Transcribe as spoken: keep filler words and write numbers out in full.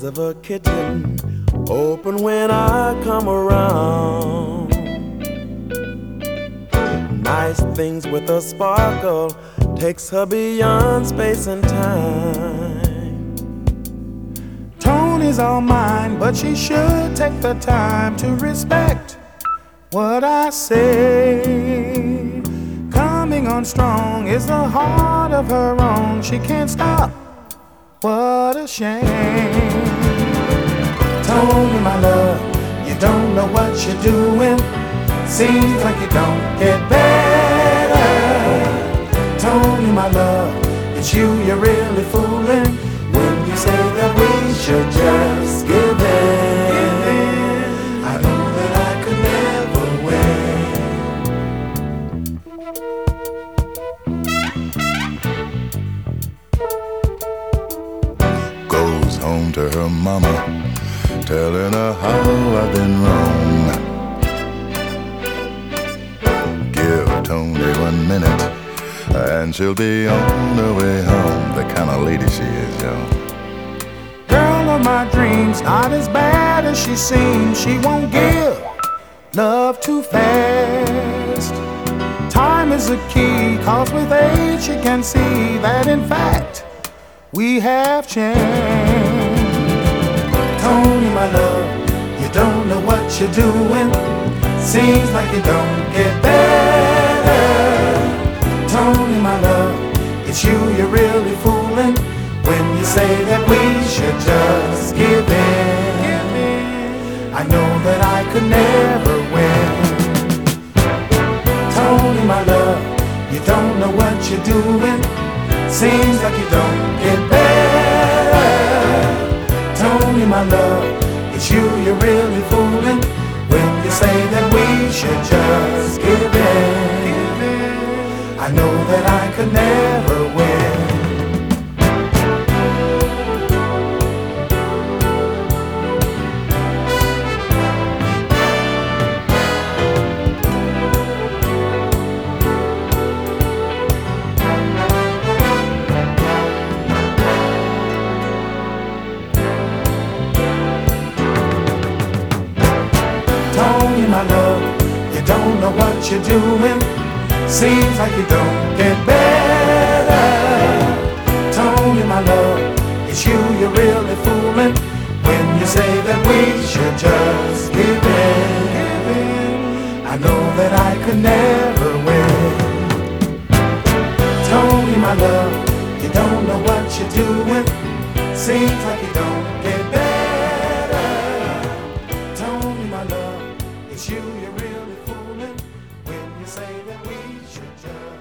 of a kitten open when I come around. Nice things with a sparkle takes her beyond space and time. Tony's all mine, but she should take the time to respect what I say. Coming on strong is the heart of her own. She can't stop. What a shame. Tony, my love, you don't know what you're doing. Seems like you don't get better. Tony, my love, it's you you're really fooling when you say that we should just give in. I know that I could never win. Goes home to her mama, telling her how I've been wrong. Give Tony one minute and she'll be on her way home. The kind of lady she is, y'all. Girl of my dreams, not as bad as she seems. She won't give love too fast. Time is the key, cause with age she can see that in fact we have changed. Tony, my love, you don't know what you're doing. Seems like you don't get better. Tony, my love, it's you you're really fooling when you say that we should just give in. I know that I could never win. Tony, my love, you don't know what you're doing. Seems like you don't get better. Tony, my love, it's you you're really fooling when you say that we should just give in. I know that I could never win. Tony, my love, you don't know what you're doing. Seems like you don't get better. Tony, my love, it's you you're really fooling when you say that we should just give in. I know that I could never win. Tony, my love, you don't know what you're doing. Seems like you don't get better. Tony, my love, it's you you're really fooling when you say that we should just